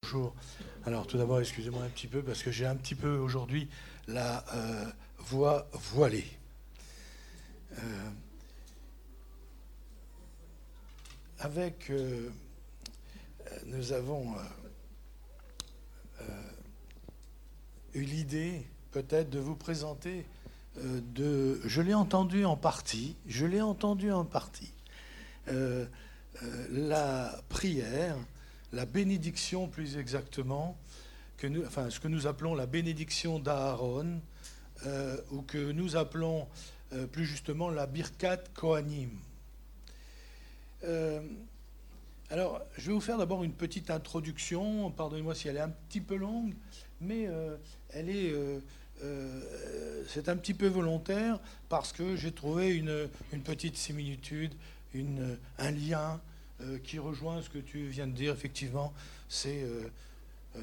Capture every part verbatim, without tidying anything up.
Bonjour. Alors tout d'abord, excusez-moi un petit peu parce que j'ai un petit peu aujourd'hui la euh, voix voilée. Euh, avec, euh, nous avons euh, euh, eu l'idée peut-être de vous présenter, euh, de, je l'ai entendu en partie, je l'ai entendu en partie, euh, euh, la prière, la bénédiction plus exactement, que nous, enfin, ce que nous appelons la bénédiction d'Aaron, euh, ou que nous appelons euh, plus justement la Birkat Kohanim. Euh, alors, je vais vous faire d'abord une petite introduction, pardonnez-moi si elle est un petit peu longue, mais euh, elle est, euh, euh, c'est un petit peu volontaire parce que j'ai trouvé une, une petite similitude, une, un lien euh, qui rejoint ce que tu viens de dire. Effectivement, c'est euh, euh,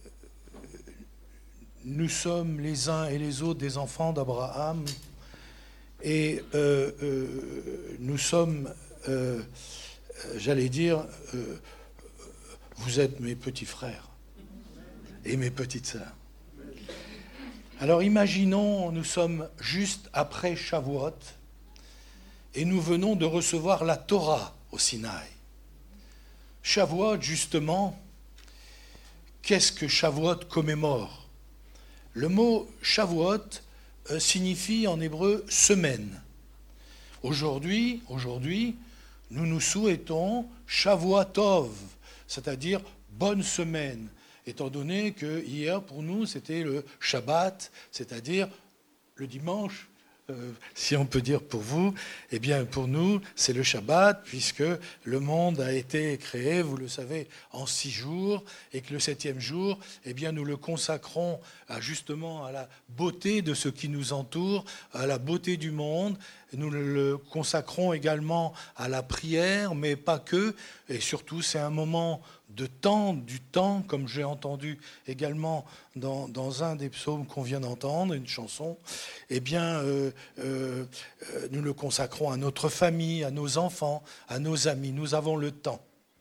nous sommes les uns et les autres des enfants d'Abraham et euh, euh, nous sommes, euh, j'allais dire, euh, vous êtes mes petits frères et mes petites sœurs. Alors imaginons, nous sommes juste après Shavuot et nous venons de recevoir la Torah au Sinaï. Shavuot, justement, qu'est-ce que Shavuot commémore ? Le mot Shavuot euh, signifie en hébreu semaine. Aujourd'hui, aujourd'hui, nous nous souhaitons Shavuotov, c'est-à-dire bonne semaine, étant donné que hier, pour nous, c'était le Shabbat, c'est-à-dire le dimanche. Euh, si on peut dire pour vous, eh bien pour nous, c'est le Shabbat, puisque le monde a été créé, vous le savez, en six jours, et que le septième jour, eh bien nous le consacrons à, justement à la beauté de ce qui nous entoure, à la beauté du monde. Nous le consacrons également à la prière, mais pas que, et surtout c'est un moment de temps, du temps, comme j'ai entendu également dans, dans un des psaumes qu'on vient d'entendre, une chanson, eh bien, euh, euh, nous le consacrons à notre famille, à nos enfants, à nos amis. Nous avons le temps.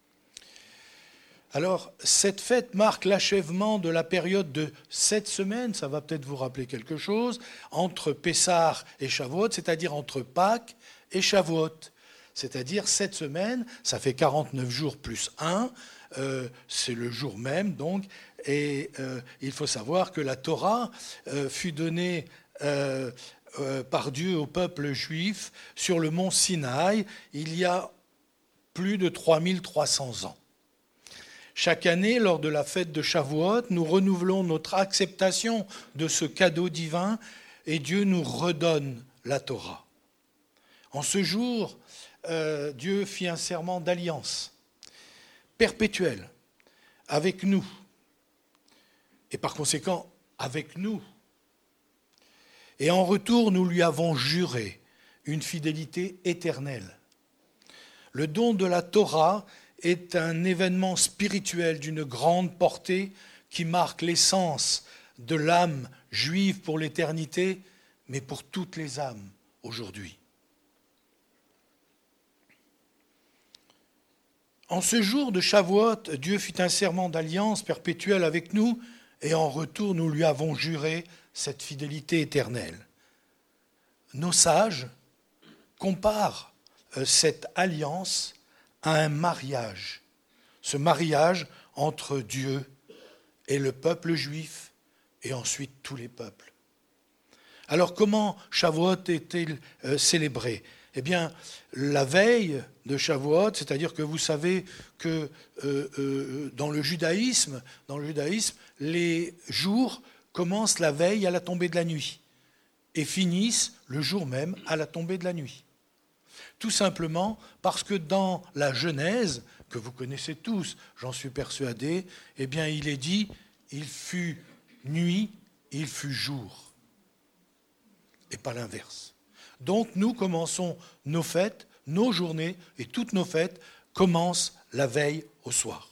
Alors, cette fête marque l'achèvement de la période de sept semaines, ça va peut-être vous rappeler quelque chose, entre Pessah et Shavuot, c'est-à-dire entre Pâques et Shavuot. C'est-à-dire sept semaines, ça fait quarante-neuf jours plus un, euh, c'est le jour même donc, et euh, il faut savoir que la Torah euh, fut donnée euh, euh, par Dieu au peuple juif sur le mont Sinaï il y a plus de trois mille trois cents ans. Chaque année, lors de la fête de Shavuot, nous renouvelons notre acceptation de ce cadeau divin et Dieu nous redonne la Torah. En ce jour, euh, Dieu fit un serment d'alliance perpétuel avec nous et par conséquent avec nous. Et en retour, nous lui avons juré une fidélité éternelle. Le don de la Torah est un événement spirituel d'une grande portée qui marque l'essence de l'âme juive pour l'éternité, mais pour toutes les âmes aujourd'hui. En ce jour de Shavuot, Dieu fit un serment d'alliance perpétuelle avec nous, et en retour, nous lui avons juré cette fidélité éternelle. Nos sages comparent cette alliance à un mariage, ce mariage entre Dieu et le peuple juif, et ensuite tous les peuples. Alors comment Shavuot est-il euh, célébré ? Eh bien, la veille de Shavuot, c'est-à-dire que vous savez que euh, euh, dans le judaïsme, dans le judaïsme, les jours commencent la veille à la tombée de la nuit et finissent le jour même à la tombée de la nuit. Tout simplement parce que dans la Genèse, que vous connaissez tous, j'en suis persuadé, eh bien, il est dit, il fut nuit, il fut jour, et pas l'inverse. Donc nous commençons nos fêtes, nos journées et toutes nos fêtes commencent la veille au soir.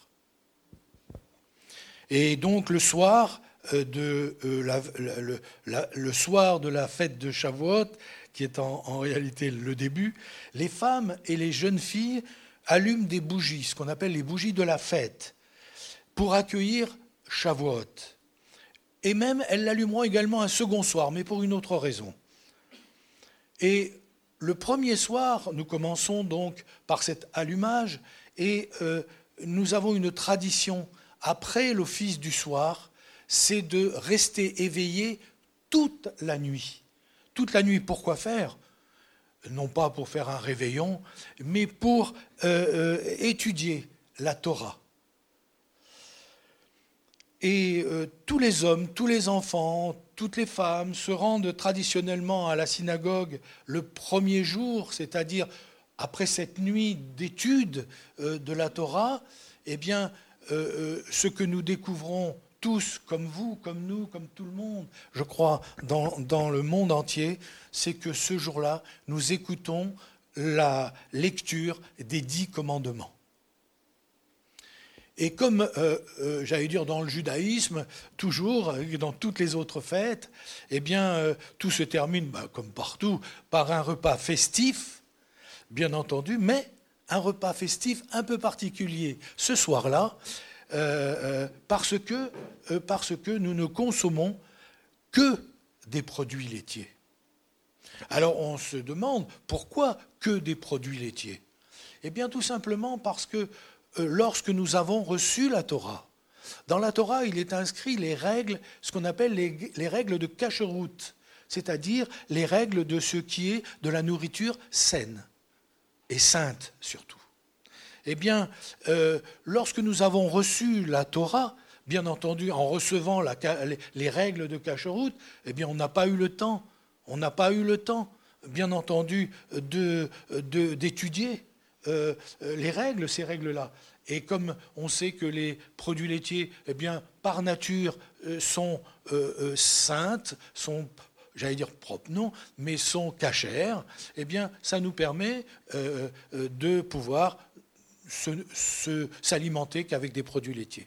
Et donc le soir, euh, de, euh, la, la, le, la, le soir de la fête de Shavuot, qui est en, en réalité le début, les femmes et les jeunes filles allument des bougies, ce qu'on appelle les bougies de la fête. pour accueillir Shavuot. Et même, elles l'allumeront également un second soir, mais pour une autre raison. Et le premier soir, nous commençons donc par cet allumage, et euh, nous avons une tradition, après l'office du soir, c'est de rester éveillé toute la nuit. Toute la nuit, pourquoi faire ? Non pas pour faire un réveillon, mais pour euh, euh, étudier la Torah. Et euh, tous les hommes, tous les enfants, toutes les femmes se rendent traditionnellement à la synagogue le premier jour, c'est-à-dire après cette nuit d'étude euh, de la Torah. Eh bien, euh, euh, ce que nous découvrons tous, comme vous, comme nous, comme tout le monde, je crois, dans, dans le monde entier, c'est que ce jour-là, nous écoutons la lecture des dix commandements. Et comme, euh, euh, j'allais dire, dans le judaïsme, toujours, dans toutes les autres fêtes, eh bien, euh, tout se termine, bah, comme partout, par un repas festif, bien entendu, mais un repas festif un peu particulier ce soir-là, euh, euh, parce que, euh, parce que nous ne consommons que des produits laitiers. Alors, on se demande, pourquoi que des produits laitiers ? Eh bien, tout simplement parce que lorsque nous avons reçu la Torah, dans la Torah, il est inscrit les règles, ce qu'on appelle les, les règles de kasherout, c'est-à-dire les règles de ce qui est de la nourriture saine et sainte surtout. Eh bien, euh, lorsque nous avons reçu la Torah, bien entendu, en recevant la, les, les règles de kasherout, eh bien, on n'a pas eu le temps, on n'a pas eu le temps, bien entendu, de, de, d'étudier Euh, les règles, ces règles-là. Et comme on sait que les produits laitiers, eh bien, par nature, euh, sont euh, euh, saintes, sont, j'allais dire propres, non, mais sont cachères, eh bien, ça nous permet euh, euh, de pouvoir se, se, s'alimenter qu'avec des produits laitiers.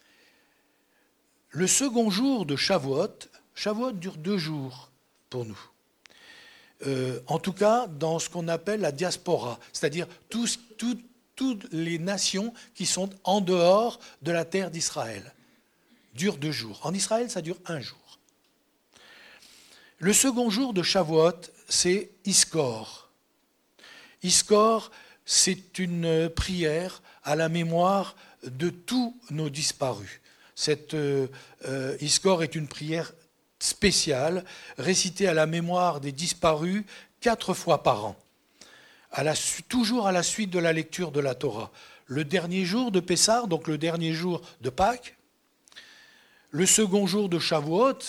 Le second jour de Shavuot, Shavuot dure deux jours pour nous. Euh, en tout cas dans ce qu'on appelle la diaspora, c'est-à-dire tous, tout, toutes les nations qui sont en dehors de la terre d'Israël. Dure deux jours. En Israël, ça dure un jour. Le second jour de Shavuot, c'est Iskor. Iskor, c'est une prière à la mémoire de tous nos disparus. Cette euh, euh, Iskor est une prière spéciale, récitée à la mémoire des disparus quatre fois par an, à la, toujours à la suite de la lecture de la Torah. Le dernier jour de Pessah, donc le dernier jour de Pâques, le second jour de Shavuot,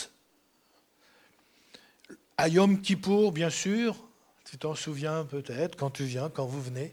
à Yom Kippour, bien sûr, tu t'en souviens peut-être quand tu viens, quand vous venez,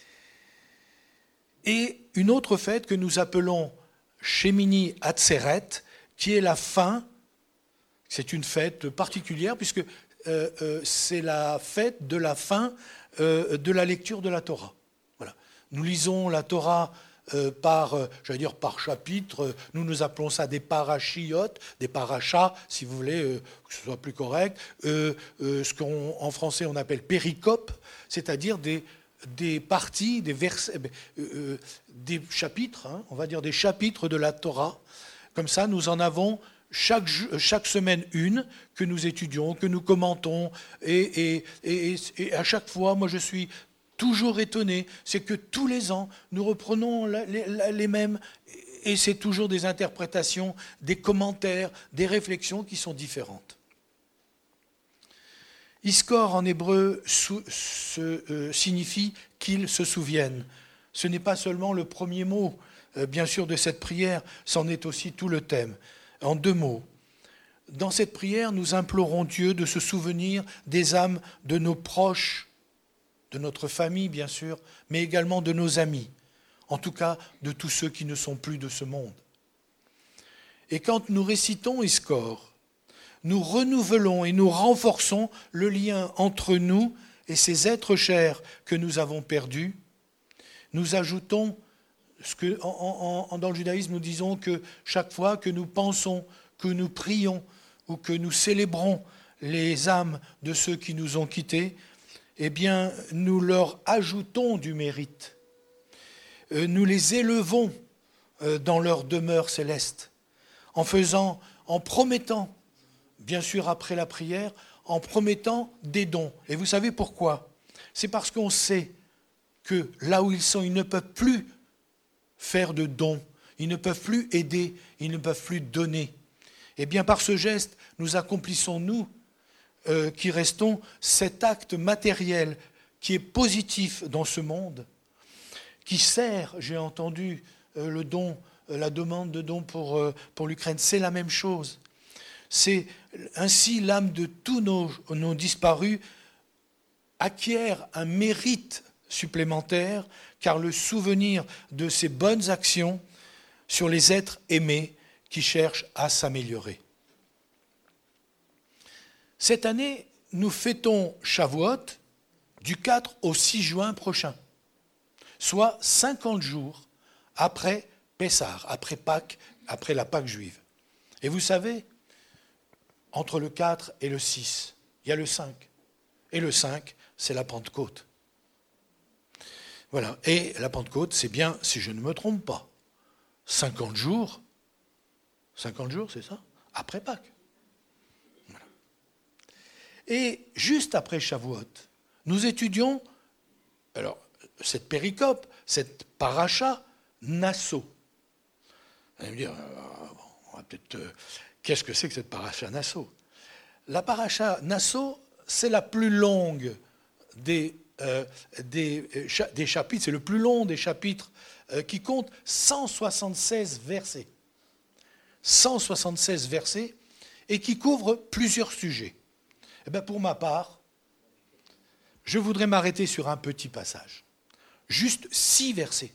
et une autre fête que nous appelons Shemini Atzeret, qui est la fin. C'est une fête particulière puisque euh, euh, c'est la fête de la fin euh, de la lecture de la Torah. Voilà. Nous lisons la Torah euh, par, euh, j'allais dire par chapitre. Nous nous appelons ça des parachiotes, des parachas, si vous voulez, euh, que ce soit plus correct. Euh, euh, ce qu'en français on appelle péricope, c'est-à-dire des des parties, des versets, euh, des chapitres, hein, on va dire des chapitres de la Torah. Comme ça, nous en avons Chaque, chaque semaine une, que nous étudions, que nous commentons, et, et, et, et à chaque fois, moi je suis toujours étonné, c'est que tous les ans, nous reprenons les, les mêmes, et c'est toujours des interprétations, des commentaires, des réflexions qui sont différentes. Iskor en hébreu sou, se, euh, signifie qu'ils se souviennent. Ce n'est pas seulement le premier mot, euh, bien sûr, de cette prière, c'en est aussi tout le thème. En deux mots, dans cette prière, nous implorons Dieu de se souvenir des âmes de nos proches, de notre famille bien sûr, mais également de nos amis, en tout cas de tous ceux qui ne sont plus de ce monde. Et quand nous récitons Iskor, nous renouvelons et nous renforçons le lien entre nous et ces êtres chers que nous avons perdus. Nous ajoutons Ce que, en, en, dans le judaïsme, nous disons que chaque fois que nous pensons, que nous prions ou que nous célébrons les âmes de ceux qui nous ont quittés, eh bien, nous leur ajoutons du mérite. Nous les élevons euh, dans leur demeure céleste, en faisant, en promettant, bien sûr après la prière, en promettant des dons. Et vous savez pourquoi ? C'est parce qu'on sait que là où ils sont, ils ne peuvent plus faire de dons, ils ne peuvent plus aider, ils ne peuvent plus donner. Et bien par ce geste, nous accomplissons, nous, euh, qui restons, cet acte matériel qui est positif dans ce monde, qui sert, j'ai entendu euh, le don, euh, la demande de dons pour, euh, pour l'Ukraine, c'est la même chose. C'est ainsi l'âme de tous nos, nos disparus acquiert un mérite supplémentaire, car le souvenir de ces bonnes actions sur les êtres aimés qui cherchent à s'améliorer. Cette année, nous fêtons Shavuot du quatre au six juin prochain, soit cinquante jours après Pessah, après Pâques, après la Pâque juive. Et vous savez, entre le quatre et le six, il y a le cinq. Et le cinq, c'est la Pentecôte. Voilà. Et la Pentecôte, c'est bien, si je ne me trompe pas, cinquante jours, cinquante jours, c'est ça, après Pâques. Voilà. Et juste après Shavuot, nous étudions, alors, cette péricope, cette paracha, Nasso. Vous allez me dire, euh, bon, on va peut-être, euh, qu'est-ce que c'est que cette paracha Nasso ? La paracha Nasso, c'est la plus longue des, euh, des, euh, des chapitres, c'est le plus long des chapitres euh, qui compte cent soixante-seize versets. cent soixante-seize versets et qui couvre plusieurs sujets. Eh bien, pour ma part, je voudrais m'arrêter sur un petit passage. Juste six versets.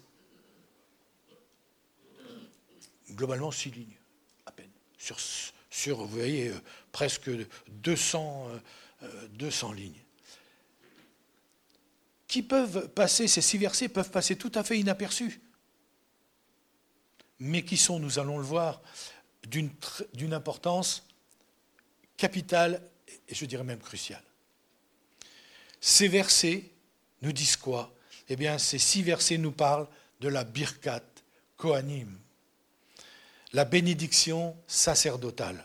Globalement, six lignes, à peine. Sur, sur vous voyez, euh, presque deux cents, euh, deux cents lignes. Qui peuvent passer, ces six versets peuvent passer tout à fait inaperçus. Mais qui sont, nous allons le voir, d'une, d'une importance capitale et je dirais même cruciale. Ces versets nous disent quoi ? Eh bien, ces six versets nous parlent de la Birkat Kohanim, la bénédiction sacerdotale.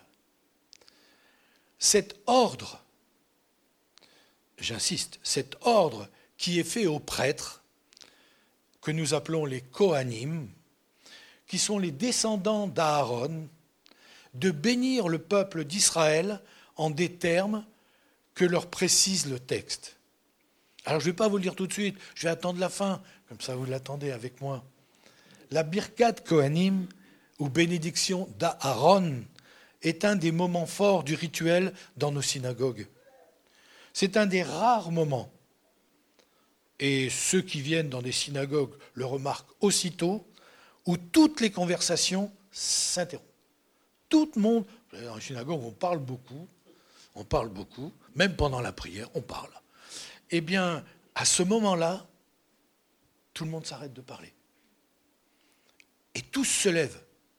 Cet ordre, j'insiste, cet ordre qui est fait aux prêtres, que nous appelons les Kohanim, qui sont les descendants d'Aaron, de bénir le peuple d'Israël en des termes que leur précise le texte. Alors je ne vais pas vous le dire tout de suite, je vais attendre la fin, comme ça vous l'attendez avec moi. La Birkat Kohanim, ou bénédiction d'Aaron, est un des moments forts du rituel dans nos synagogues. C'est un des rares moments, et ceux qui viennent dans des synagogues le remarquent aussitôt, où toutes les conversations s'interrompent. Tout le monde, dans les synagogues, on parle beaucoup, on parle beaucoup, même pendant la prière, on parle. Eh bien, à ce moment-là, tout le monde s'arrête de parler. Et tous se lèvent.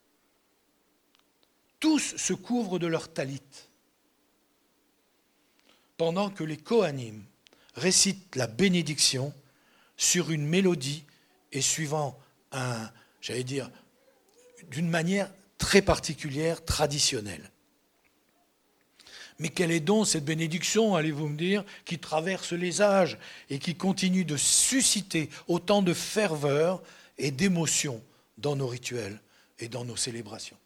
Tous se couvrent de leur talit. Pendant que les Kohanim récitent la bénédiction sur une mélodie et suivant un, j'allais dire, d'une manière très particulière, traditionnelle. Mais quelle est donc cette bénédiction, allez-vous me dire, qui traverse les âges et qui continue de susciter autant de ferveur et d'émotion dans nos rituels et dans nos célébrations.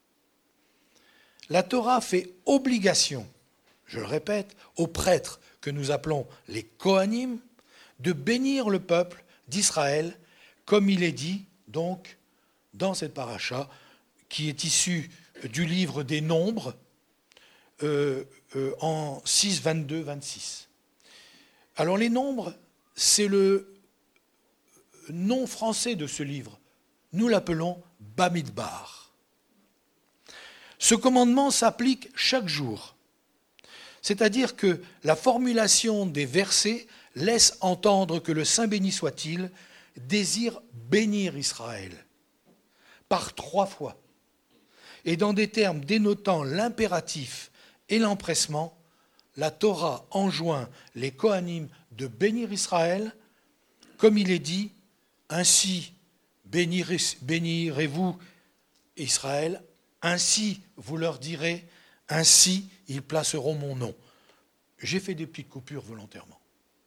La Torah fait obligation, je le répète, aux prêtres que nous appelons les Kohanim, de bénir le peuple d'Israël, comme il est dit donc dans cette paracha qui est issue du livre des Nombres, Euh, euh, en six, vingt-deux, vingt-six. Alors les nombres, c'est le nom français de ce livre. Nous l'appelons Bamidbar. Ce commandement s'applique chaque jour. C'est-à-dire que la formulation des versets laisse entendre que le Saint béni soit-il désire bénir Israël par trois fois et dans des termes dénotant l'impératif et l'empressement, la Torah enjoint les Kohanim de bénir Israël, comme il est dit, ainsi bénirez- bénirez-vous Israël, ainsi vous leur direz, ainsi ils placeront mon nom. J'ai fait des petites coupures volontairement.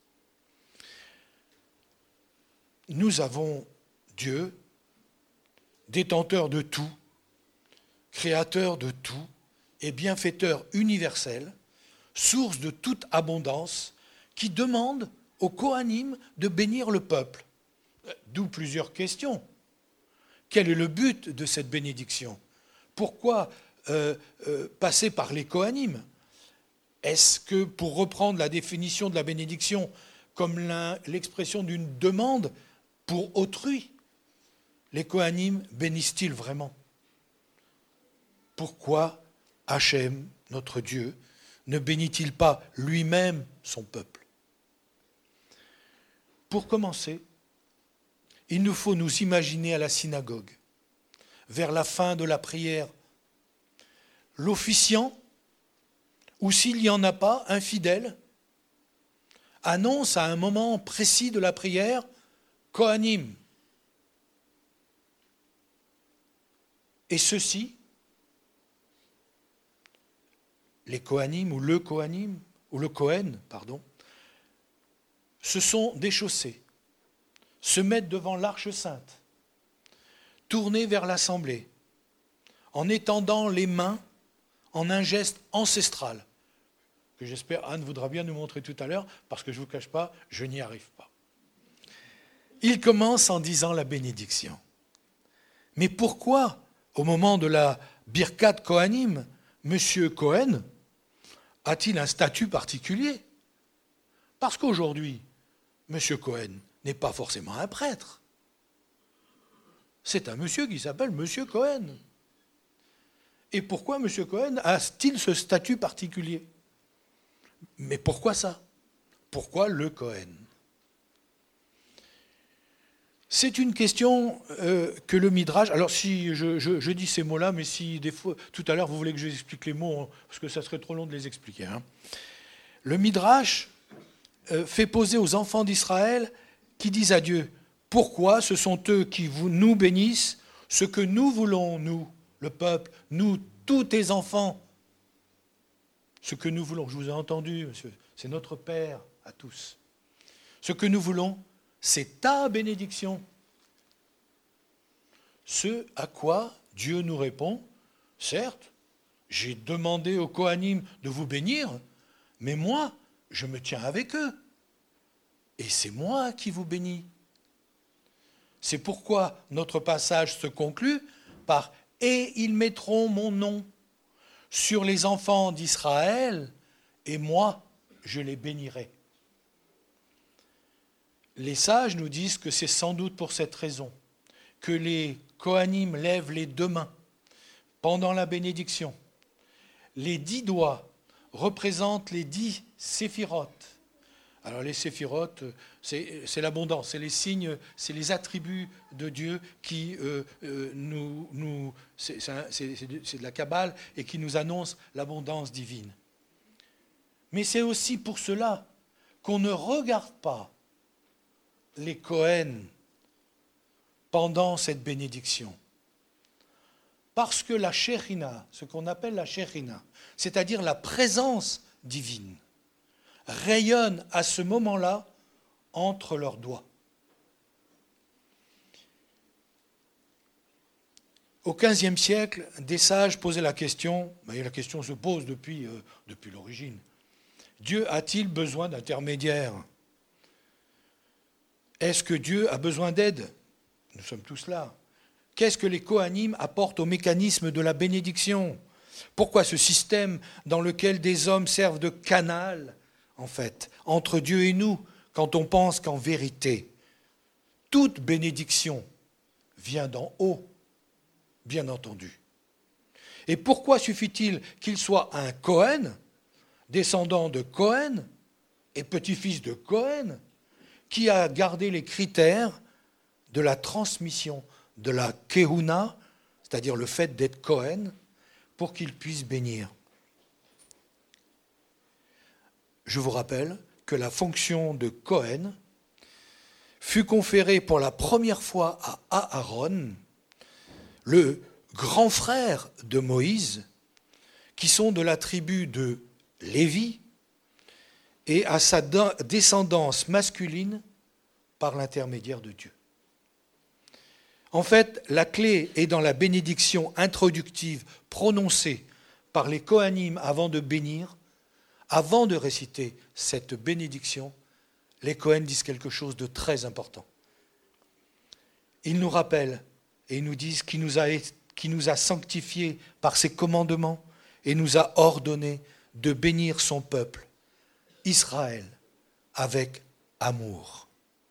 Nous avons Dieu, détenteur de tout, créateur de tout et bienfaiteur universel, source de toute abondance, qui demande aux Kohanim de bénir le peuple. D'où plusieurs questions. Quel est le but de cette bénédiction? Pourquoi euh, euh, passer par les Kohanim? Est-ce que, pour reprendre la définition de la bénédiction comme l'expression d'une demande pour autrui, les Kohanim bénissent-ils vraiment? Pourquoi Hachem, notre Dieu, ne bénit-il pas lui-même son peuple? Pour commencer, il nous faut nous imaginer à la synagogue, vers la fin de la prière, l'officiant, ou s'il n'y en a pas, un fidèle, annonce à un moment précis de la prière « Kohanim ». Et ceux-ci, les Kohanim ou le Kohanim, ou le Kohen, pardon, se sont déchaussés, se mettent devant l'arche sainte, tournés vers l'assemblée, en étendant les mains en un geste ancestral, que j'espère Anne voudra bien nous montrer tout à l'heure, parce que je ne vous cache pas, je n'y arrive pas. Il commence en disant la bénédiction. Mais pourquoi, au moment de la Birkat Kohanim, M. Cohen a-t-il un statut particulier? Parce qu'aujourd'hui, M. Cohen n'est pas forcément un prêtre. C'est un monsieur qui s'appelle M. Cohen. Et pourquoi M. Cohen a-t-il ce statut particulier? Mais pourquoi ça? Pourquoi le Cohen? C'est une question euh, que le Midrash... Alors si je, je, je dis ces mots-là, mais si des fois, tout à l'heure vous voulez que je vous explique les mots, parce que ça serait trop long de les expliquer. Hein. Le Midrash euh, fait poser aux enfants d'Israël qui disent à Dieu, pourquoi ce sont eux qui vous, nous bénissent, ce que nous voulons, nous, le peuple, nous, tous tes enfants, ce que nous voulons, je vous ai entendu, monsieur, c'est notre Père à tous. Ce que nous voulons, c'est ta bénédiction. Ce à quoi Dieu nous répond, certes, j'ai demandé aux Kohanim de vous bénir, mais moi, je me tiens avec eux. Et c'est moi qui vous bénis. C'est pourquoi notre passage se conclut par « Et ils mettront mon nom sur les enfants d'Israël, et moi, je les bénirai. » Les sages nous disent que c'est sans doute pour cette raison que les Kohanim lèvent les deux mains pendant la bénédiction. Les dix doigts représentent les dix séphirotes. Alors les séphirotes, c'est, c'est l'abondance, c'est les signes, c'est les attributs de Dieu qui euh, euh, nous, nous c'est, c'est, c'est, de, c'est de la Kabbale et qui nous annonce l'abondance divine. Mais c'est aussi pour cela qu'on ne regarde pas les Kohen pendant cette bénédiction. Parce que la Shekhinah, ce qu'on appelle la Shekhinah, c'est-à-dire la présence divine, rayonne à ce moment-là entre leurs doigts. Au quinzième siècle, des sages posaient la question, et la question se pose depuis, euh, depuis l'origine, Dieu a-t-il besoin d'intermédiaires? Est-ce que Dieu a besoin d'aide? Nous sommes tous là. Qu'est-ce que les Kohanim apportent au mécanisme de la bénédiction? Pourquoi ce système dans lequel des hommes servent de canal, en fait, entre Dieu et nous, quand on pense qu'en vérité, toute bénédiction vient d'en haut, bien entendu. Et pourquoi suffit-il qu'il soit un Kohen, descendant de Cohen et petit-fils de Cohen, qui a gardé les critères de la transmission, de la Kehuna, c'est-à-dire le fait d'être Cohen, pour qu'il puisse bénir. Je vous rappelle que la fonction de Cohen fut conférée pour la première fois à Aaron, le grand frère de Moïse, qui sont de la tribu de Lévi, et à sa descendance masculine par l'intermédiaire de Dieu. En fait, la clé est dans la bénédiction introductive prononcée par les Kohanim avant de bénir. Avant de réciter cette bénédiction, les Kohen disent quelque chose de très important. Ils nous rappellent et ils nous disent qu'il nous a, qu'il nous a sanctifiés par ses commandements et nous a ordonné de bénir son peuple, Israël, avec amour.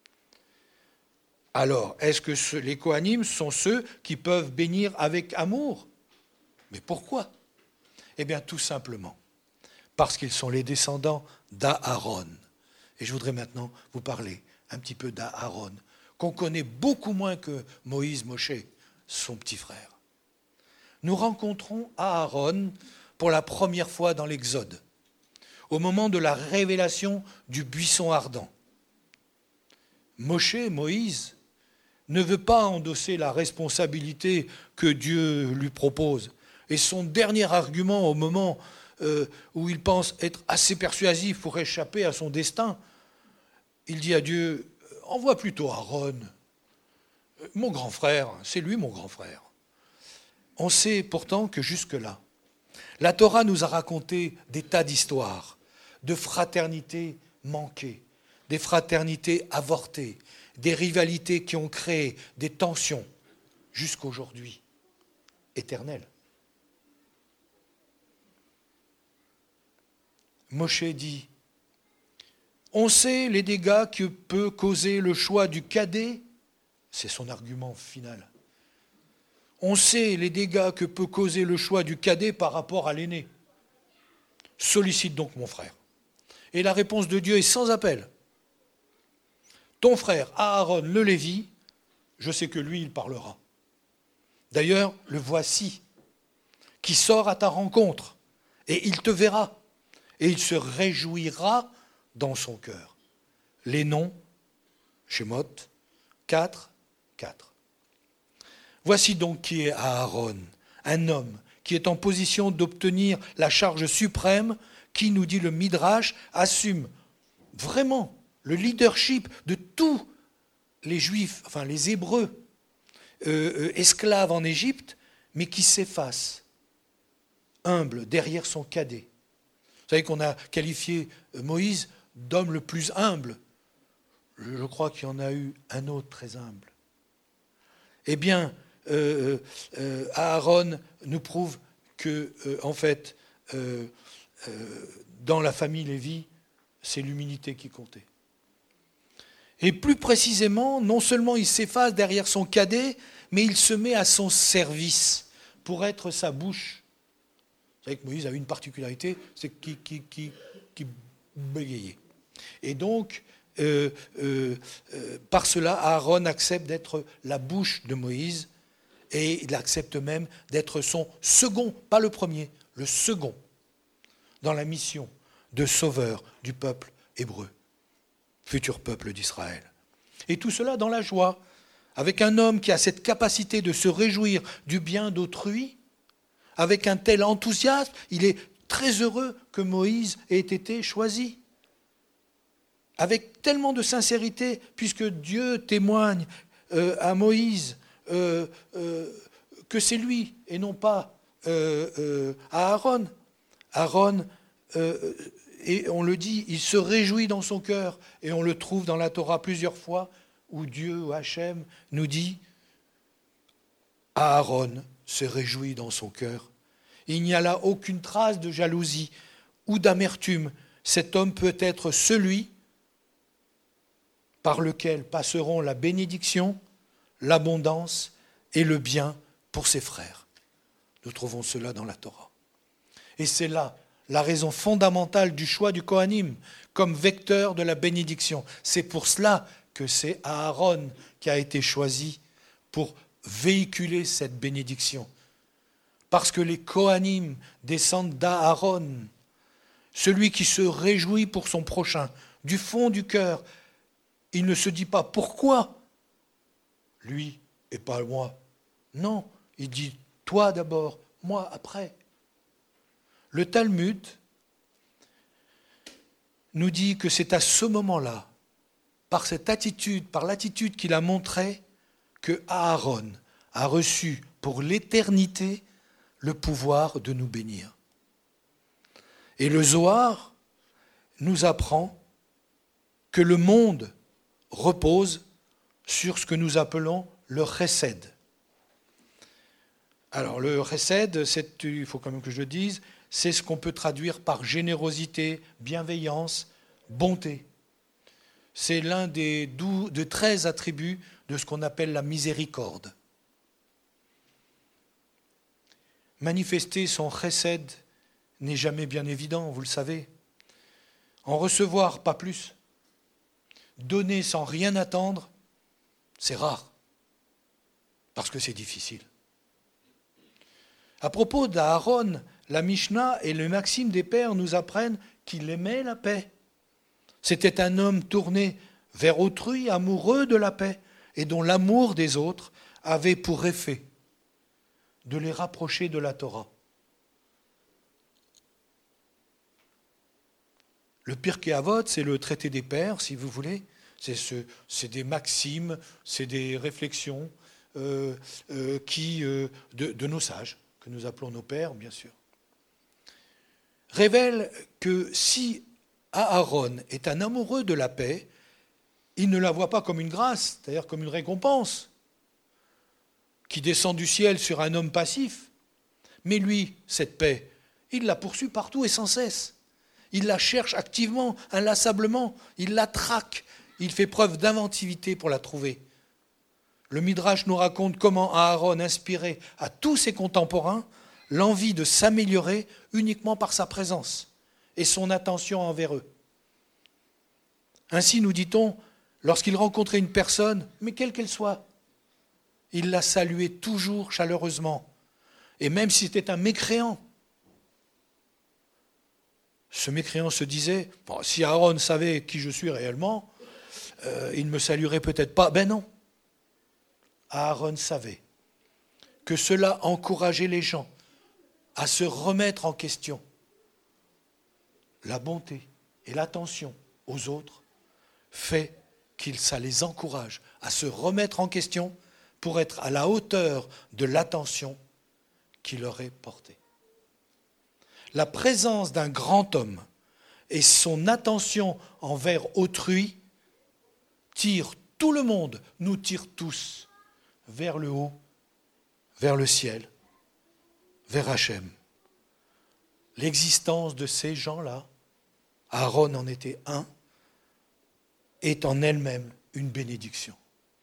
Alors, est-ce que ce, les Kohanim sont ceux qui peuvent bénir avec amour? Mais pourquoi? Eh bien, tout simplement, parce qu'ils sont les descendants d'Aaron. Et je voudrais maintenant vous parler un petit peu d'Aaron, qu'on connaît beaucoup moins que Moïse, Moshe, son petit frère. Nous rencontrons Aaron pour la première fois dans l'Exode, au moment de la révélation du buisson ardent. Moshe, Moïse, ne veut pas endosser la responsabilité que Dieu lui propose. Et son dernier argument au moment euh, où il pense être assez persuasif pour échapper à son destin, il dit à Dieu, envoie plutôt Aaron, mon grand frère, c'est lui mon grand frère. On sait pourtant que jusque-là, la Torah nous a raconté des tas d'histoires, de fraternités manquées, des fraternités avortées, des rivalités qui ont créé des tensions jusqu'aujourd'hui, éternelles. Moshe dit, on sait les dégâts que peut causer le choix du cadet, c'est son argument final. On sait les dégâts que peut causer le choix du cadet par rapport à l'aîné. Sollicite donc mon frère. Et la réponse de Dieu est sans appel. Ton frère, Aaron le Lévi, je sais que lui, il parlera. D'ailleurs, le voici, qui sort à ta rencontre, et il te verra, et il se réjouira dans son cœur. Les noms, Shemot, quatre, quatre. Voici donc qui est Aaron, un homme qui est en position d'obtenir la charge suprême qui, nous dit le Midrash, assume vraiment le leadership de tous les Juifs, enfin les Hébreux, euh, euh, esclaves en Égypte, mais qui s'effacent, humble, derrière son cadet. Vous savez qu'on a qualifié Moïse d'homme le plus humble. Je crois qu'il y en a eu un autre très humble. Eh bien, euh, euh, Aaron nous prouve que, euh, en fait, euh, euh, dans la famille Lévi, c'est l'humilité qui comptait. Et plus précisément, non seulement il s'efface derrière son cadet, mais il se met à son service pour être sa bouche. Vous savez que Moïse a eu une particularité, c'est qu'il qui, qui, qui bégayait. Et donc, euh, euh, euh, par cela, Aaron accepte d'être la bouche de Moïse et il accepte même d'être son second, pas le premier, le second, dans la mission de sauveur du peuple hébreu, futur peuple d'Israël. Et tout cela dans la joie, avec un homme qui a cette capacité de se réjouir du bien d'autrui, avec un tel enthousiasme, il est très heureux que Moïse ait été choisi. Avec tellement de sincérité, puisque Dieu témoigne euh, à Moïse euh, euh, que c'est lui et non pas euh, euh, à Aaron. Aaron, euh, et on le dit, il se réjouit dans son cœur, et on le trouve dans la Torah plusieurs fois, où Dieu, Hachem, nous dit « Aaron se réjouit dans son cœur. Il n'y a là aucune trace de jalousie ou d'amertume. Cet homme peut être celui par lequel passeront la bénédiction, l'abondance et le bien pour ses frères. » Nous trouvons cela dans la Torah. Et c'est là la raison fondamentale du choix du Kohanim comme vecteur de la bénédiction. C'est pour cela que c'est Aaron qui a été choisi pour véhiculer cette bénédiction. Parce que les Kohanim descendent d'Aaron, celui qui se réjouit pour son prochain, du fond du cœur, il ne se dit pas pourquoi lui et pas moi. Non, il dit toi d'abord, moi après. Le Talmud nous dit que c'est à ce moment-là, par cette attitude, par l'attitude qu'il a montrée, que Aaron a reçu pour l'éternité le pouvoir de nous bénir. Et le Zohar nous apprend que le monde repose sur ce que nous appelons le chesed. Alors le chesed, c'est, il faut quand même que je le dise, c'est ce qu'on peut traduire par générosité, bienveillance, bonté. C'est l'un des douze, de treize attributs de ce qu'on appelle la miséricorde. Manifester son chesed n'est jamais bien évident, vous le savez. En recevoir, pas plus. Donner sans rien attendre, c'est rare, parce que c'est difficile. À propos d'Aaron, la Mishnah et le Maxime des Pères nous apprennent qu'il aimait la paix. C'était un homme tourné vers autrui, amoureux de la paix, et dont l'amour des autres avait pour effet de les rapprocher de la Torah. Le Pirkei Avot, c'est le traité des Pères, si vous voulez. C'est, ce, c'est des maximes, c'est des réflexions euh, euh, qui, euh, de, de nos sages, que nous appelons nos pères, bien sûr, révèle que si Aaron est un amoureux de la paix, il ne la voit pas comme une grâce, c'est-à-dire comme une récompense qui descend du ciel sur un homme passif. Mais lui, cette paix, il la poursuit partout et sans cesse. Il la cherche activement, inlassablement, il la traque, il fait preuve d'inventivité pour la trouver. Le Midrash nous raconte comment Aaron inspirait à tous ses contemporains l'envie de s'améliorer uniquement par sa présence et son attention envers eux. Ainsi, nous dit-on, lorsqu'il rencontrait une personne, mais quelle qu'elle soit, il la saluait toujours chaleureusement. Et même si c'était un mécréant, ce mécréant se disait, bon, si Aaron savait qui je suis réellement, euh, il ne me saluerait peut-être pas. Ben non. Aaron savait que cela encourageait les gens à se remettre en question. La bonté et l'attention aux autres fait que ça les encourage à se remettre en question pour être à la hauteur de l'attention qui leur est portée. La présence d'un grand homme et son attention envers autrui tire tout le monde, nous tire tous vers le haut, vers le ciel, vers Hachem. L'existence de ces gens-là, Aaron en était un, est en elle-même une bénédiction.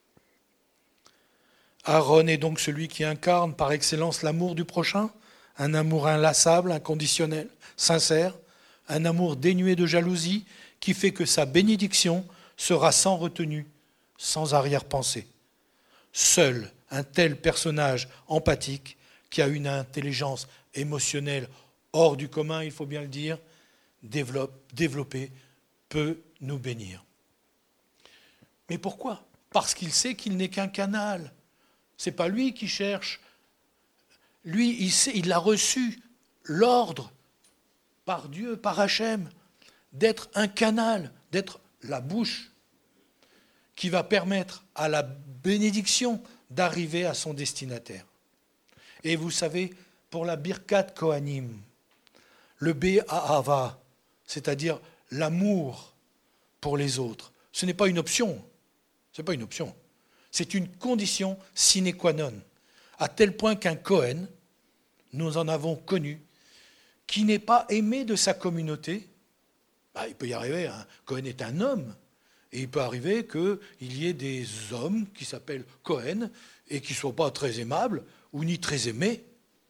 Aaron est donc celui qui incarne par excellence l'amour du prochain, un amour inlassable, inconditionnel, sincère, un amour dénué de jalousie qui fait que sa bénédiction sera sans retenue, sans arrière-pensée. Seul un tel personnage empathique qui a une intelligence émotionnelle hors du commun, il faut bien le dire, développe, développée, peut nous bénir. Mais pourquoi ? Parce qu'il sait qu'il n'est qu'un canal. Ce n'est pas lui qui cherche. Lui, il, sait, il a reçu l'ordre par Dieu, par Hachem, d'être un canal, d'être la bouche qui va permettre à la bénédiction d'arriver à son destinataire. Et vous savez, pour la Birkat Kohanim, le Be'ahava, c'est-à-dire l'amour pour les autres, ce n'est pas une option. Ce n'est pas une option. C'est une condition sine qua non. À tel point qu'un Kohen, nous en avons connu, qui n'est pas aimé de sa communauté, bah, il peut y arriver, un Kohen est un homme, et il peut arriver qu'il y ait des hommes qui s'appellent Kohen et qui ne soient pas très aimables ou ni très aimés.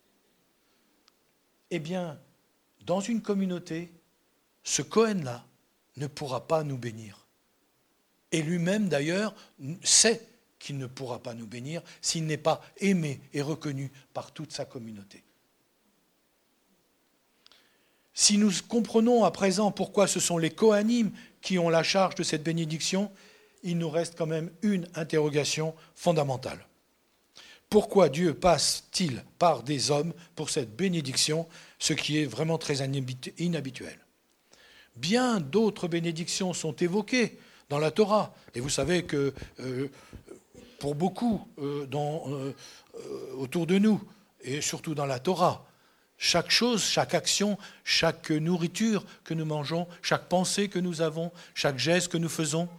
Eh bien, dans une communauté, ce Kohen-là ne pourra pas nous bénir. Et lui-même, d'ailleurs, sait qu'il ne pourra pas nous bénir s'il n'est pas aimé et reconnu par toute sa communauté. Si nous comprenons à présent pourquoi ce sont les Kohanim qui ont la charge de cette bénédiction, il nous reste quand même une interrogation fondamentale. Pourquoi Dieu passe-t-il par des hommes pour cette bénédiction, ce qui est vraiment très inhabituel? Bien d'autres bénédictions sont évoquées dans la Torah. Et vous savez que euh, pour beaucoup euh, dans, euh, autour de nous, et surtout dans la Torah, chaque chose, chaque action, chaque nourriture que nous mangeons, chaque pensée que nous avons, chaque geste que nous faisons,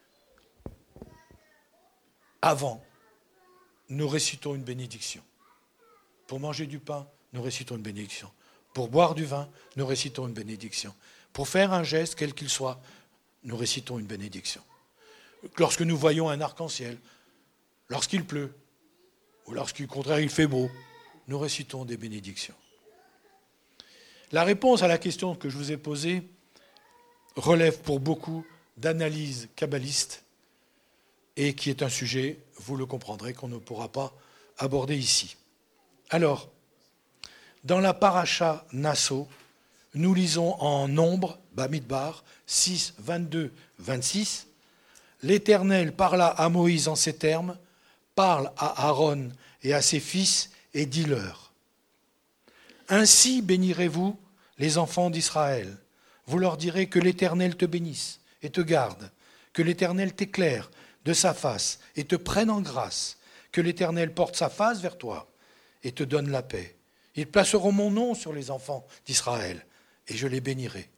avant, nous récitons une bénédiction. Pour manger du pain, nous récitons une bénédiction. Pour boire du vin, nous récitons une bénédiction. Pour faire un geste, quel qu'il soit, nous récitons une bénédiction. Lorsque nous voyons un arc-en-ciel, lorsqu'il pleut, ou lorsqu'au contraire il fait beau, nous récitons des bénédictions. La réponse à la question que je vous ai posée relève pour beaucoup d'analyse kabbaliste et qui est un sujet, vous le comprendrez, qu'on ne pourra pas aborder ici. Alors, dans la paracha Nasso, nous lisons en nombre, Bamidbar, six, vingt-deux, vingt-six, l'Éternel parla à Moïse en ces termes, parle à Aaron et à ses fils et dis-leur, ainsi bénirez-vous les enfants d'Israël. Vous leur direz que l'Éternel te bénisse et te garde, que l'Éternel t'éclaire de sa face et te prenne en grâce, que l'Éternel porte sa face vers toi et te donne la paix. Ils placeront mon nom sur les enfants d'Israël et je les bénirai.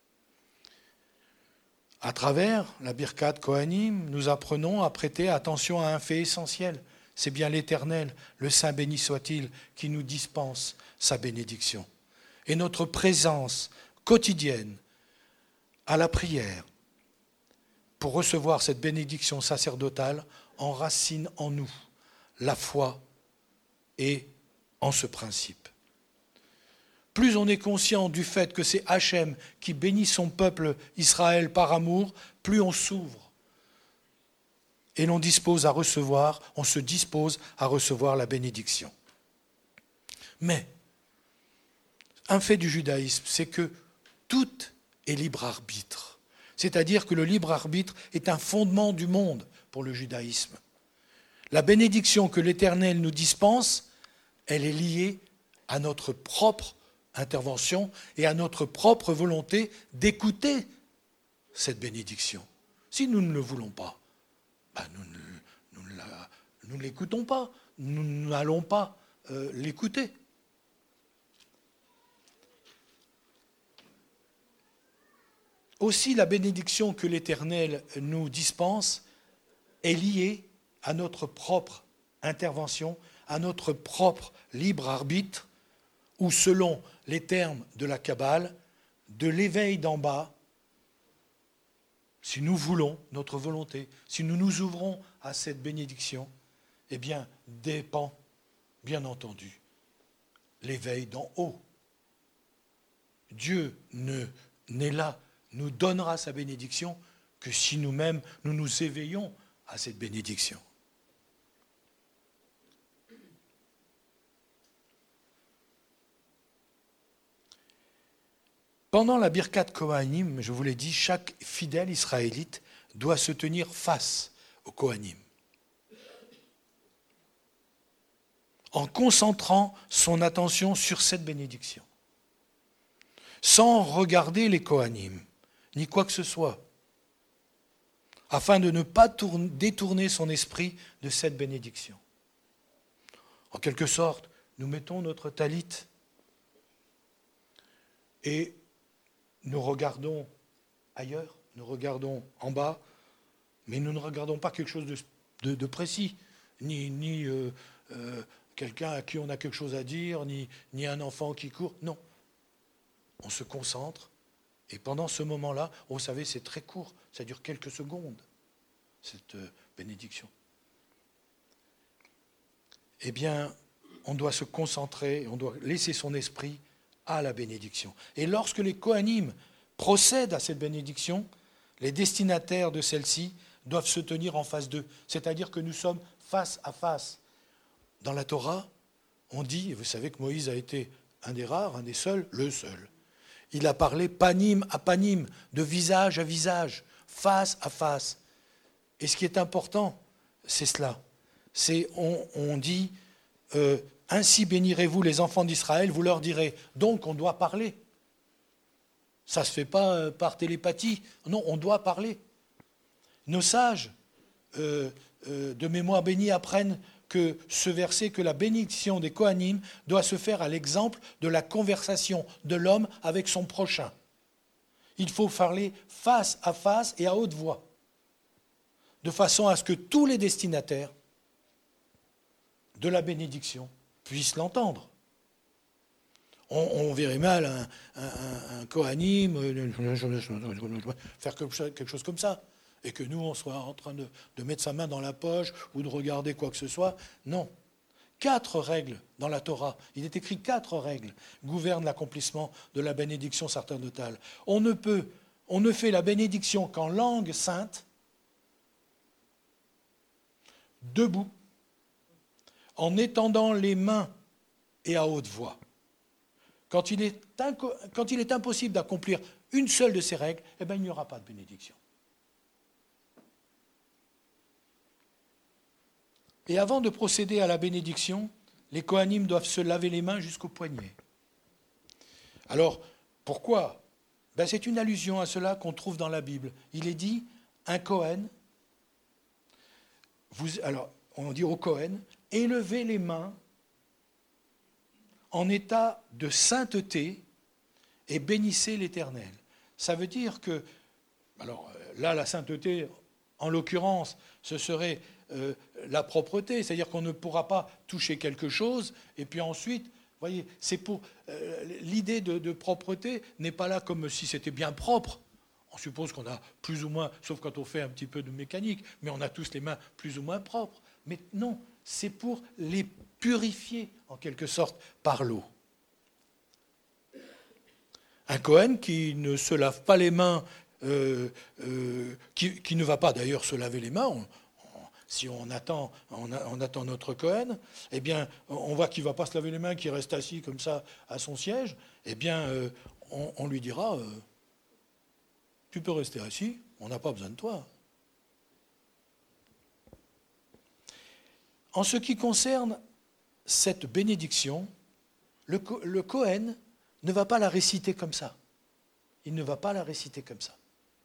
À travers la Birkat Kohanim, nous apprenons à prêter attention à un fait essentiel. C'est bien l'Éternel, le Saint béni soit-il, qui nous dispense sa bénédiction. Et notre présence quotidienne à la prière pour recevoir cette bénédiction sacerdotale enracine en nous la foi et en ce principe. Plus on est conscient du fait que c'est Hachem qui bénit son peuple Israël par amour, plus on s'ouvre et l'on dispose à recevoir, on se dispose à recevoir la bénédiction. Mais un fait du judaïsme, c'est que tout est libre arbitre. C'est-à-dire que le libre arbitre est un fondement du monde pour le judaïsme. La bénédiction que l'Éternel nous dispense, elle est liée à notre propre intervention et à notre propre volonté d'écouter cette bénédiction. Si nous ne le voulons pas, ben nous ne, nous ne, la, nous ne l'écoutons pas, nous n'allons pas euh, l'écouter. Aussi, la bénédiction que l'Éternel nous dispense est liée à notre propre intervention, à notre propre libre arbitre, ou selon les termes de la Kabbale, de l'éveil d'en bas, si nous voulons, notre volonté, si nous nous ouvrons à cette bénédiction, eh bien, dépend, bien entendu, l'éveil d'en haut. Dieu ne, n'est là, nous donnera sa bénédiction que si nous-mêmes, nous nous éveillons à cette bénédiction. Pendant la Birkat Kohanim, je vous l'ai dit, chaque fidèle israélite doit se tenir face au Kohanim, en concentrant son attention sur cette bénédiction, sans regarder les Kohanim, ni quoi que ce soit, afin de ne pas tourner, détourner son esprit de cette bénédiction. En quelque sorte, nous mettons notre talit et nous regardons ailleurs, nous regardons en bas, mais nous ne regardons pas quelque chose de, de, de précis, ni, ni euh, euh, quelqu'un à qui on a quelque chose à dire, ni, ni un enfant qui court, non. On se concentre, et pendant ce moment-là, vous savez, c'est très court, ça dure quelques secondes, cette euh, bénédiction. Eh bien, on doit se concentrer, on doit laisser son esprit à la bénédiction. Et lorsque les Kohanim procèdent à cette bénédiction, les destinataires de celle-ci doivent se tenir en face d'eux. C'est-à-dire que nous sommes face à face. Dans la Torah, on dit, et vous savez que Moïse a été un des rares, un des seuls, le seul. Il a parlé panim à panim, de visage à visage, face à face. Et ce qui est important, c'est cela. C'est, on, on dit, euh, ainsi bénirez-vous les enfants d'Israël, vous leur direz. Donc on doit parler. Ça ne se fait pas euh, par télépathie. Non, on doit parler. Nos sages euh, euh, de mémoire bénie apprennent que ce verset, que la bénédiction des Kohanim doit se faire à l'exemple de la conversation de l'homme avec son prochain. Il faut parler face à face et à haute voix, de façon à ce que tous les destinataires de la bénédiction puissent l'entendre. On, on verrait mal un, un, un Kohanim faire quelque chose comme ça, et que nous, on soit en train de, de mettre sa main dans la poche ou de regarder quoi que ce soit. Non. Quatre règles dans la Torah, il est écrit quatre règles, gouvernent l'accomplissement de la bénédiction sacerdotale. On ne peut, on ne fait la bénédiction qu'en langue sainte, debout, en étendant les mains et à haute voix. Quand il est, inco- quand il est impossible d'accomplir une seule de ces règles, eh bien, il n'y aura pas de bénédiction. Et avant de procéder à la bénédiction, les Kohanim doivent se laver les mains jusqu'au poignet. Alors, pourquoi ? Ben, c'est une allusion à cela qu'on trouve dans la Bible. Il est dit, un Kohen, vous, alors on dit au Kohen, élevez les mains en état de sainteté et bénissez l'Éternel. Ça veut dire que, alors là, la sainteté, en l'occurrence, ce serait euh, la propreté, c'est-à-dire qu'on ne pourra pas toucher quelque chose, et puis ensuite, vous voyez, c'est pour euh, l'idée de, de propreté n'est pas là comme si c'était bien propre. On suppose qu'on a plus ou moins, sauf quand on fait un petit peu de mécanique, mais on a tous les mains plus ou moins propres. Mais non, c'est pour les purifier, en quelque sorte, par l'eau. Un Kohen qui ne se lave pas les mains, euh, euh, qui, qui ne va pas d'ailleurs se laver les mains, on, on, si on attend, on, a, on attend notre Kohen, eh bien, on voit qu'il ne va pas se laver les mains, qu'il reste assis comme ça à son siège, eh bien, euh, on, on lui dira, euh, tu peux rester assis, on n'a pas besoin de toi. En ce qui concerne cette bénédiction, le, le Kohen ne va pas la réciter comme ça. Il ne va pas la réciter comme ça.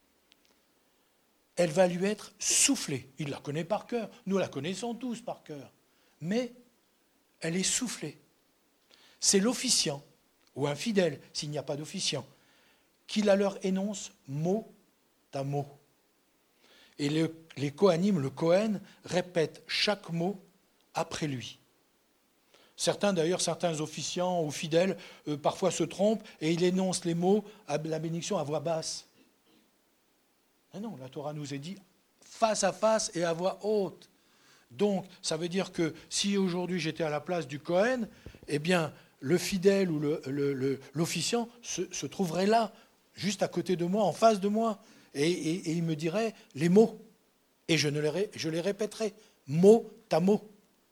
Elle va lui être soufflée. Il la connaît par cœur. Nous la connaissons tous par cœur. Mais elle est soufflée. C'est l'officiant, ou un fidèle, s'il n'y a pas d'officiant, qui la leur énonce mot à mot. Et le, les Kohanim, le Kohen, répète chaque mot après lui. Certains, d'ailleurs, certains officiants ou fidèles, euh, parfois se trompent et ils énoncent les mots à la bénédiction à voix basse. Mais non, la Torah nous est dit face à face et à voix haute. Donc, ça veut dire que si aujourd'hui j'étais à la place du Kohen, eh bien, le fidèle ou le, le, le, l'officiant se, se trouverait là, juste à côté de moi, en face de moi, et, et, et il me dirait les mots. Et je, ne les, je les répéterai, mot à mot.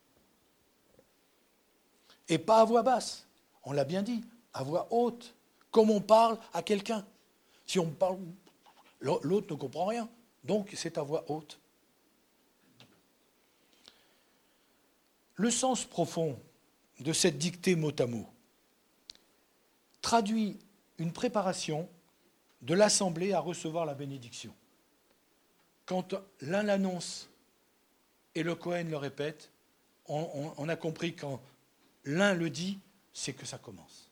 Et pas à voix basse, on l'a bien dit, à voix haute, comme on parle à quelqu'un. Si on parle, l'autre ne comprend rien, donc c'est à voix haute. Le sens profond de cette dictée mot à mot traduit une préparation de l'assemblée à recevoir la bénédiction. Quand l'un l'annonce et le Kohen le répète, on, on, on a compris quand l'un le dit, c'est que ça commence.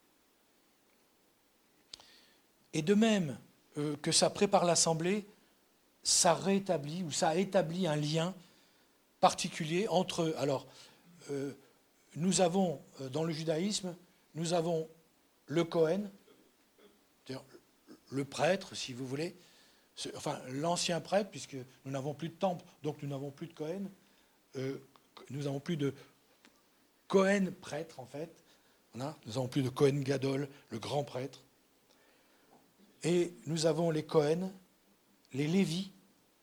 Et de même euh, que ça prépare l'assemblée, ça rétablit ou ça établit un lien particulier entre... Alors, euh, nous avons, euh, dans le judaïsme, nous avons le Kohen, c'est-à-dire le prêtre, si vous voulez, enfin l'ancien prêtre, puisque nous n'avons plus de temple, donc nous n'avons plus de Kohen, euh, nous n'avons plus de Kohen prêtre, en fait. Voilà. Nous n'avons plus de Kohen Gadol, le grand prêtre. Et nous avons les Kohen, les Lévis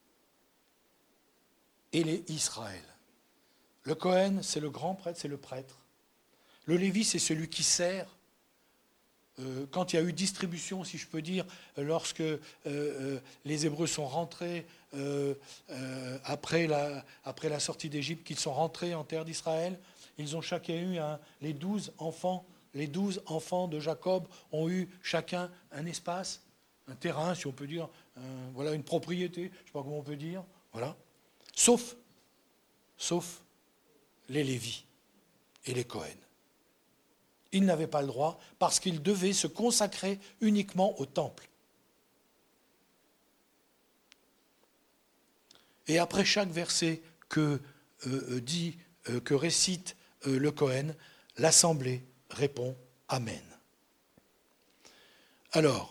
et les Israël. Le Kohen, c'est le grand prêtre, c'est le prêtre. Le Lévi, c'est celui qui sert euh, quand il y a eu distribution, si je peux dire, lorsque euh, euh, les Hébreux sont rentrés euh, euh, après, la, après la sortie d'Égypte, qu'ils sont rentrés en terre d'Israël, ils ont chacun eu un, les douze enfants, les douze enfants de Jacob ont eu chacun un espace, un terrain, si on peut dire, un, voilà, une propriété, je ne sais pas comment on peut dire, voilà. Sauf, sauf les Lévis et les Cohen. Ils n'avaient pas le droit parce qu'ils devaient se consacrer uniquement au temple. Et après chaque verset que euh, dit, euh, que récite euh, le Cohen, l'assemblée répond Amen. Alors,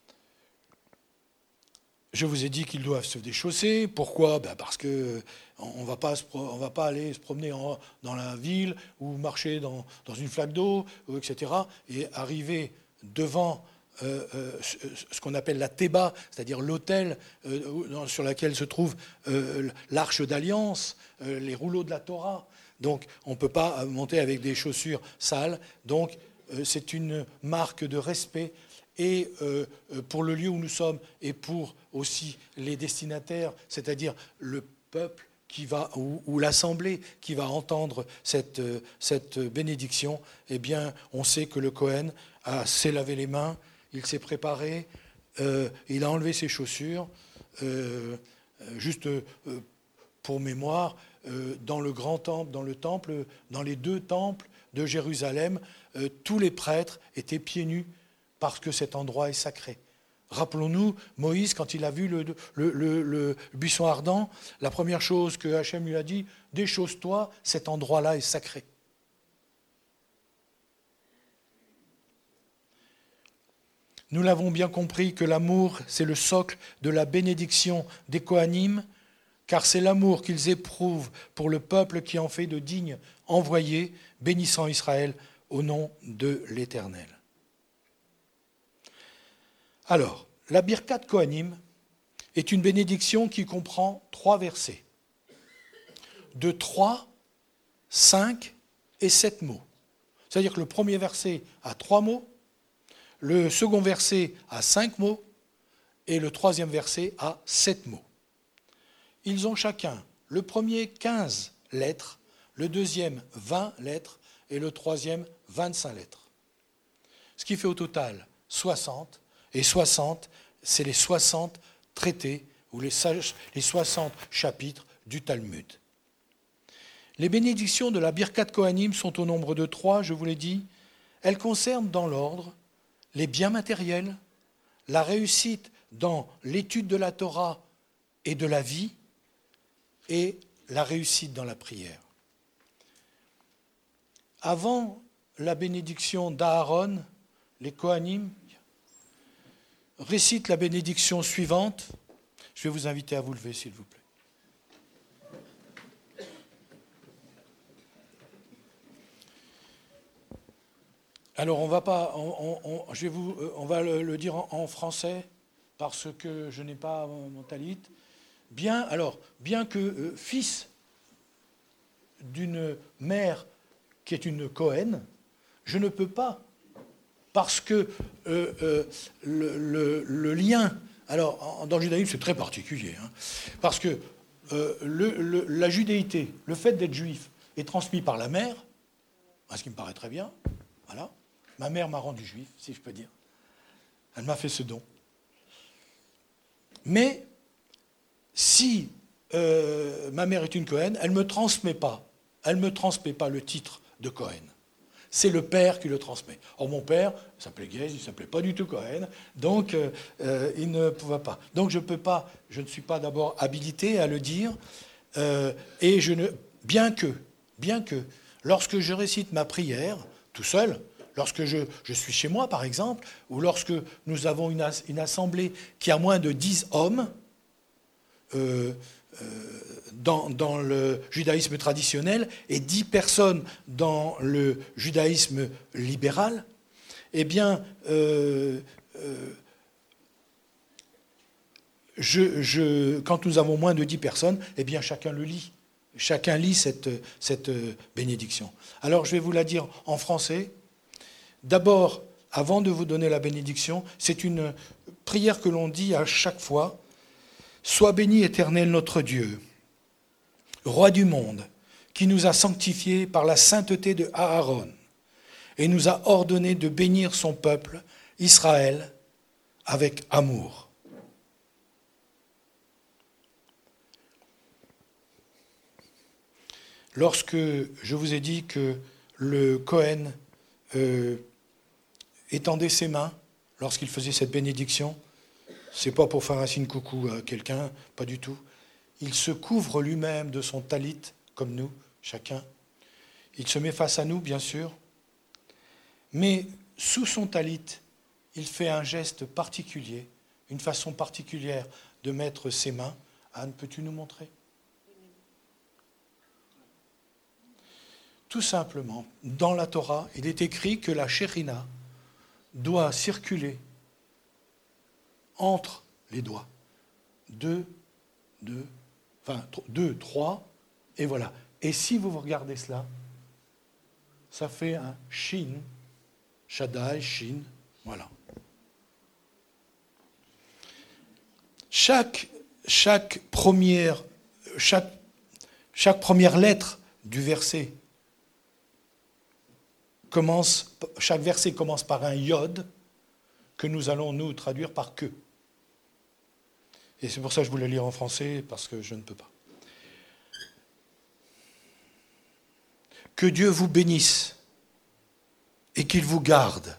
je vous ai dit qu'ils doivent se déchausser. Pourquoi ? Ben parce que on va pas se, on va pas aller se promener en, dans la ville ou marcher dans, dans une flaque d'eau, et cetera. Et arriver devant euh, euh, ce qu'on appelle la Théba, c'est-à-dire l'autel euh, sur lequel se trouve euh, l'arche d'alliance, euh, les rouleaux de la Torah. Donc, on ne peut pas monter avec des chaussures sales. Donc, euh, c'est une marque de respect. Et euh, pour le lieu où nous sommes et pour aussi les destinataires, c'est-à-dire le peuple qui va, ou, ou l'assemblée qui va entendre cette, cette bénédiction, eh bien, on sait que le Cohen a, s'est lavé les mains, il s'est préparé, euh, il a enlevé ses chaussures, euh, juste euh, pour mémoire, euh, dans le grand temple, dans le temple, dans les deux temples de Jérusalem, euh, tous les prêtres étaient pieds nus, parce que cet endroit est sacré. Rappelons-nous, Moïse, quand il a vu le, le, le, le buisson ardent, la première chose que Hachem lui a dit, « Déchausse-toi, cet endroit-là est sacré. » Nous l'avons bien compris que l'amour, c'est le socle de la bénédiction des Kohanim, car c'est l'amour qu'ils éprouvent pour le peuple qui en fait de dignes envoyés, bénissant Israël au nom de l'Éternel. Alors, la Birkat Kohanim est une bénédiction qui comprend trois versets, de trois, cinq et sept mots. C'est-à-dire que le premier verset a trois mots, le second verset a cinq mots et le troisième verset a sept mots. Ils ont chacun, le premier quinze lettres, le deuxième vingt lettres et le troisième vingt-cinq lettres. Ce qui fait au total soixante. Et soixante, c'est les soixante traités ou les soixante chapitres du Talmud. Les bénédictions de la Birkat Kohanim sont au nombre de trois, je vous l'ai dit. Elles concernent dans l'ordre les biens matériels, la réussite dans l'étude de la Torah et de la vie, et la réussite dans la prière. Avant la bénédiction d'Aaron, les Kohanim récite la bénédiction suivante. Je vais vous inviter à vous lever, s'il vous plaît. Alors, on va pas, on, on, je vais vous, on va le, le dire en, en français parce que je n'ai pas mon talit. Bien, alors, bien que euh, fils d'une mère qui est une Cohen, je ne peux pas. Parce que euh, euh, le, le, le lien, alors dans le judaïsme c'est très particulier, hein, parce que euh, le, le, la judéité, le fait d'être juif, est transmis par la mère, ce qui me paraît très bien, voilà. Ma mère m'a rendu juif, si je peux dire. Elle m'a fait ce don. Mais si euh, ma mère est une Cohen, elle ne me transmet pas, elle me transmet pas le titre de Cohen. C'est le père qui le transmet. Or, mon père, il s'appelait Guez, il ne s'appelait pas du tout Cohen, donc euh, il ne pouvait pas. Donc, je, peux pas, je ne suis pas d'abord habilité à le dire, euh, et je ne, bien que, bien que, lorsque je récite ma prière, tout seul, lorsque je, je suis chez moi, par exemple, ou lorsque nous avons une, as, une assemblée qui a moins de dix hommes, euh, euh, Dans, dans le judaïsme traditionnel et dix personnes dans le judaïsme libéral, eh bien, euh, euh, je, je, quand nous avons moins de dix personnes, eh bien, chacun le lit. Chacun lit cette, cette bénédiction. Alors, je vais vous la dire en français. D'abord, avant de vous donner la bénédiction, c'est une prière que l'on dit à chaque fois. Sois béni, Éternel notre Dieu, Roi du monde, qui nous a sanctifiés par la sainteté de Aaron et nous a ordonné de bénir son peuple, Israël, avec amour. Lorsque je vous ai dit que le Cohen euh, étendait ses mains lorsqu'il faisait cette bénédiction, c'est pas pour faire un signe coucou à quelqu'un, pas du tout. Il se couvre lui-même de son talit, comme nous, chacun. Il se met face à nous, bien sûr, mais sous son talit, il fait un geste particulier, une façon particulière de mettre ses mains. Anne, peux-tu nous montrer ? Tout simplement, dans la Torah, il est écrit que la Shekhinah doit circuler entre les doigts. Deux, deux, enfin deux, trois, et voilà. Et si vous regardez cela, ça fait un Shin, Shaddai, Shin, voilà. Chaque, chaque, première, chaque, chaque première lettre du verset commence, chaque verset commence par un yod que nous allons nous traduire par que. Et c'est pour ça que je voulais lire en français, parce que je ne peux pas. Que Dieu vous bénisse et qu'il vous garde.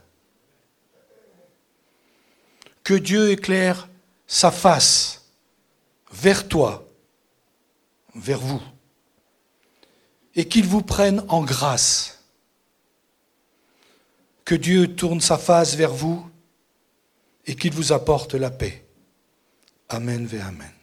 Que Dieu éclaire sa face vers toi, vers vous, et qu'il vous prenne en grâce. Que Dieu tourne sa face vers vous et qu'il vous apporte la paix. Amen ve Amen.